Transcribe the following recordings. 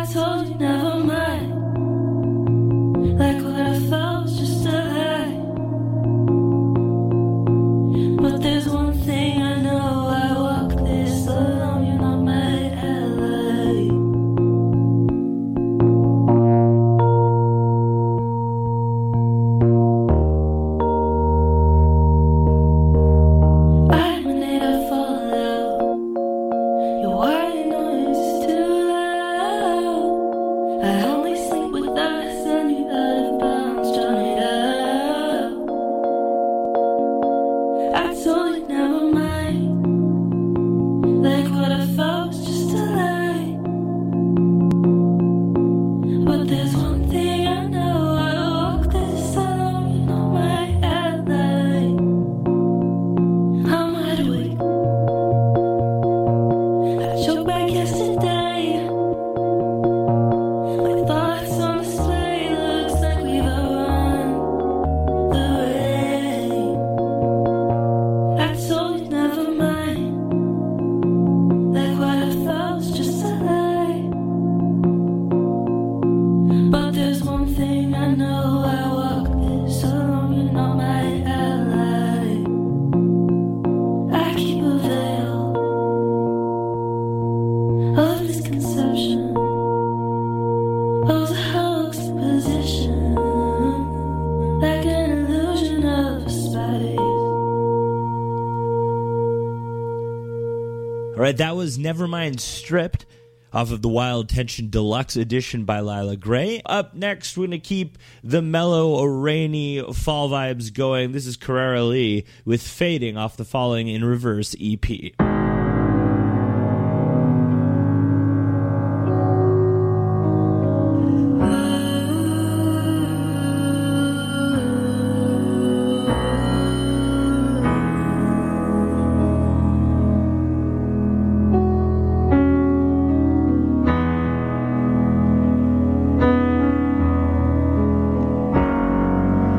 told you never mind. Like what I felt was just a lie. But there's one thing I know, I walk this alone, you're not my ally. I'm a native fallout. Your white noise is too loud. I only sleep with us and you out of bounds, drown it out. I told you never mind. Like what I felt was just a lie. But there's one thing I know, I walk this alone, you're not my ally. I'm wide awake. I choked back yesterday. My thoughts on display, looks like we've outrun the rain. I told you never mind. Like what I felt was just a lie. But there's one thing I know, I walk this alone, you're not my ally. I keep a veil of misconception, of a hoax position, like an illusion of space. All right, that was Nevermind Stripped off of the Wild Tension Deluxe Edition by Lila Gray. Up next, we're going to keep the mellow, rainy fall vibes going. This is Carrera Lee with Fading off the Falling in Reverse E EP.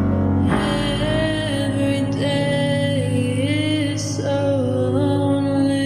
Every day is so lonely.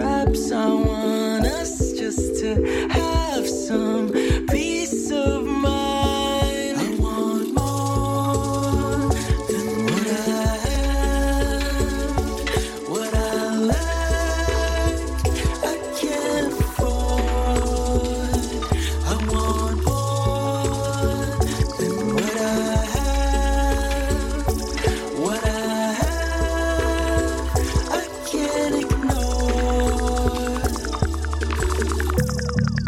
Perhaps I want us just to have some peace of mind. I want more than what I have, what I lack, I can't afford. I want more than what I have, what I have, I can't ignore.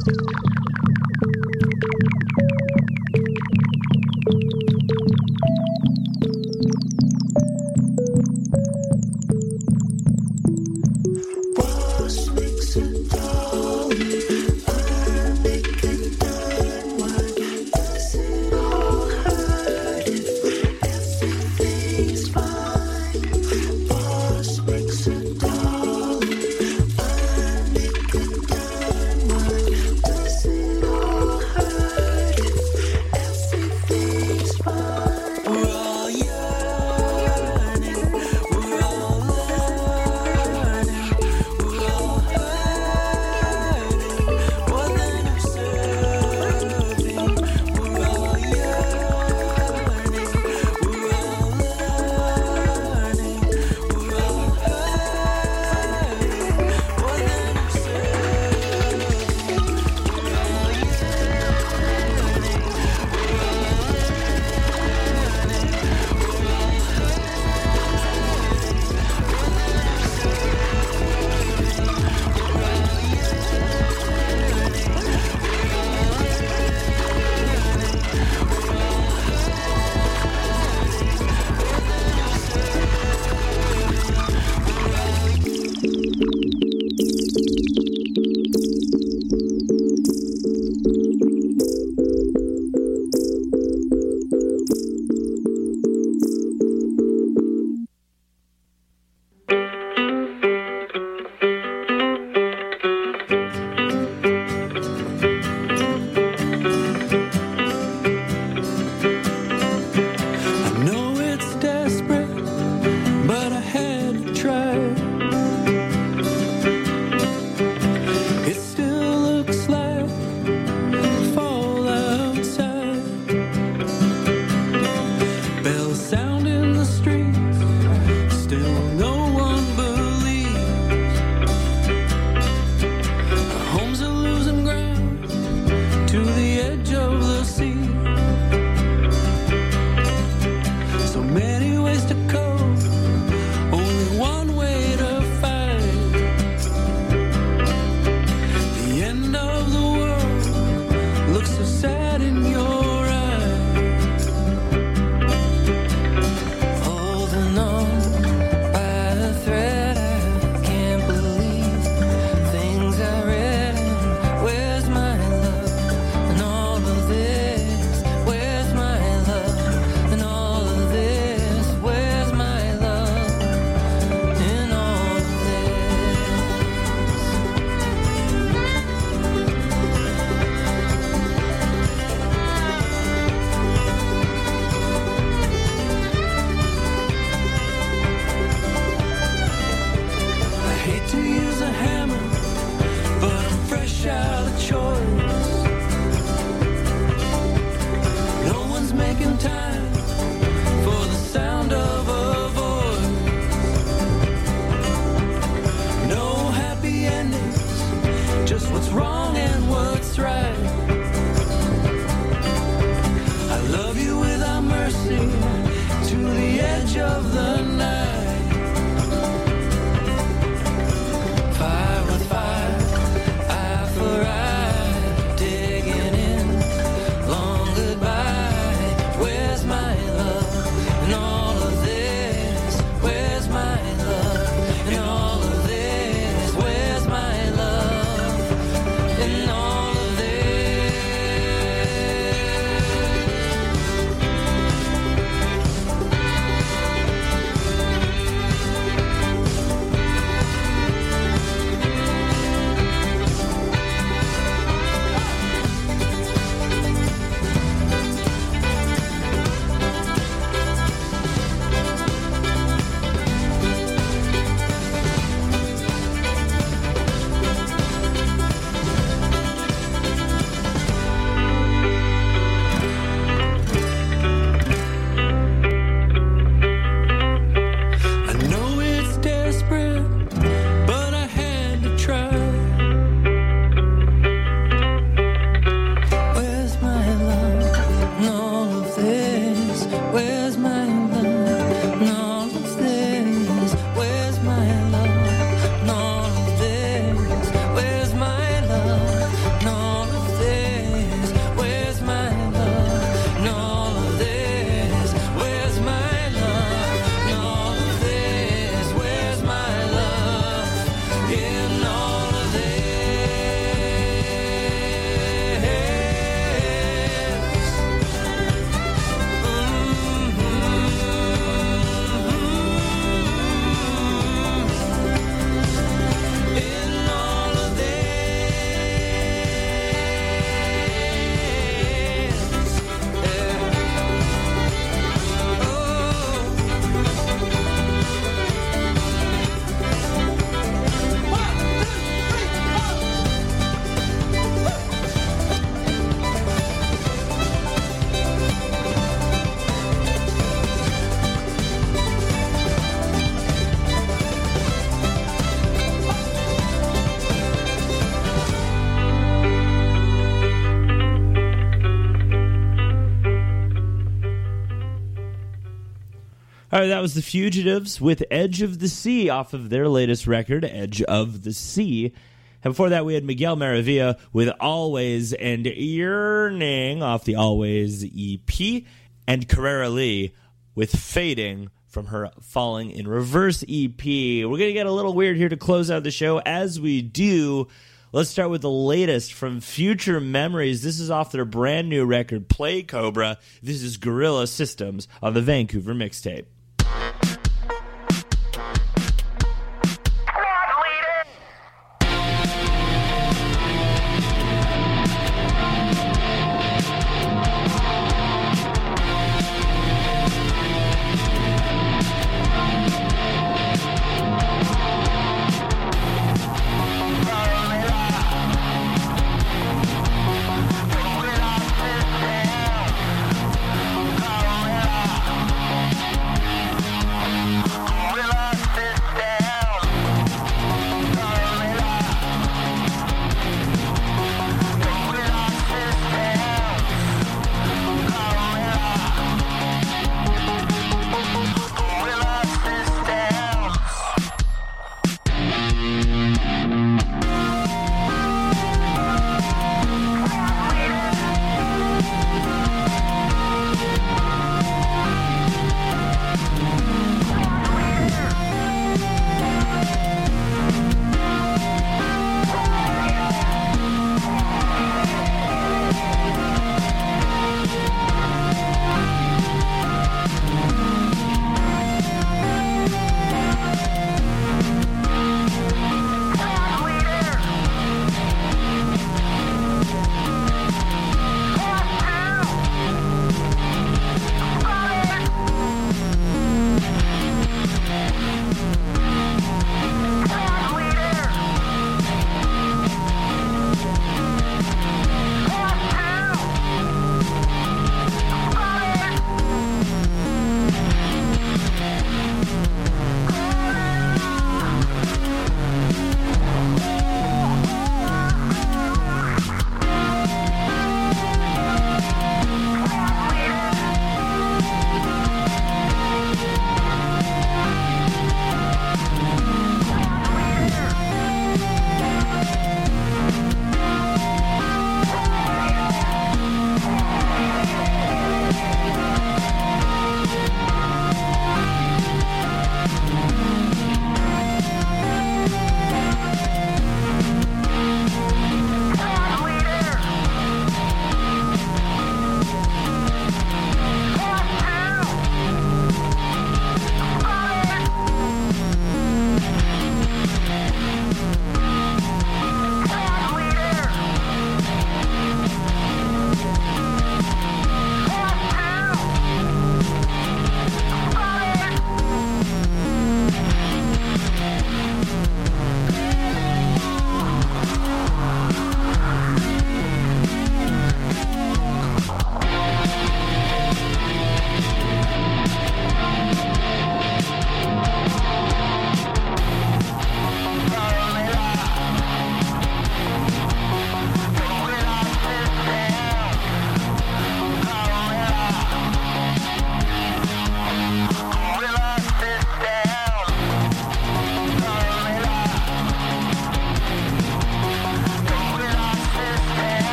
All right, that was The Fugitives with Edge of the Sea off of their latest record, Edge of the Sea. And before that, we had Miguel Maravilla with Always and Yearning off the Always EP, and Carrera Lee with Fading from her Falling in Reverse EP. We're going to get a little weird here to close out the show. As we do, let's start with the latest from Future Memories. This is off their brand new record, Play Cobra. This is Guerrilla Systems on the Vancouver Mixtape.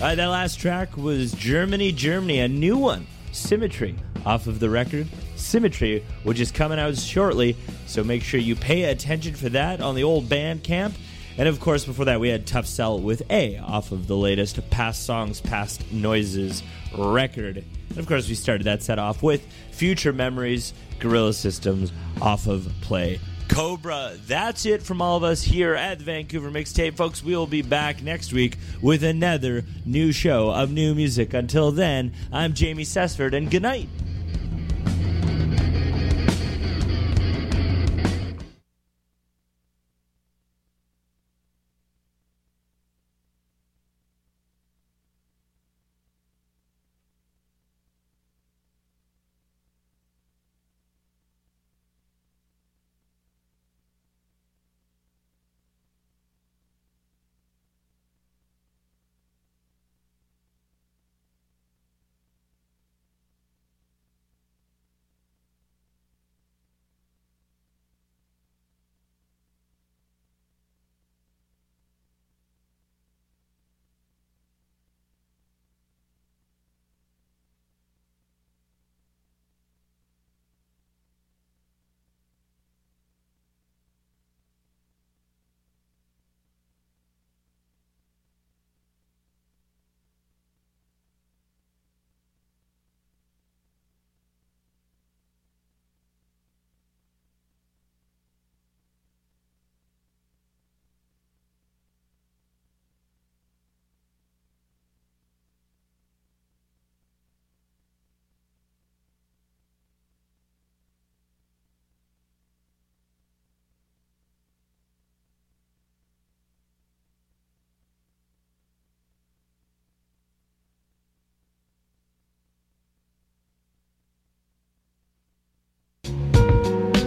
That last track was Germany, a new one, Symmetry, off of the record Symmetry, which is coming out shortly, so make sure you pay attention for that on the old Bandcamp. And of course, before that, we had Tough Sell with A off of the latest Past Songs, Past Noises record. And of course, we started that set off with Future Memories, Guerrilla Systems off of Play Cobra. That's it from all of us here at the Vancouver Mixtape. Folks, we will be back next week with another new show of new music. Until then, I'm Jamie Sesford, and good night.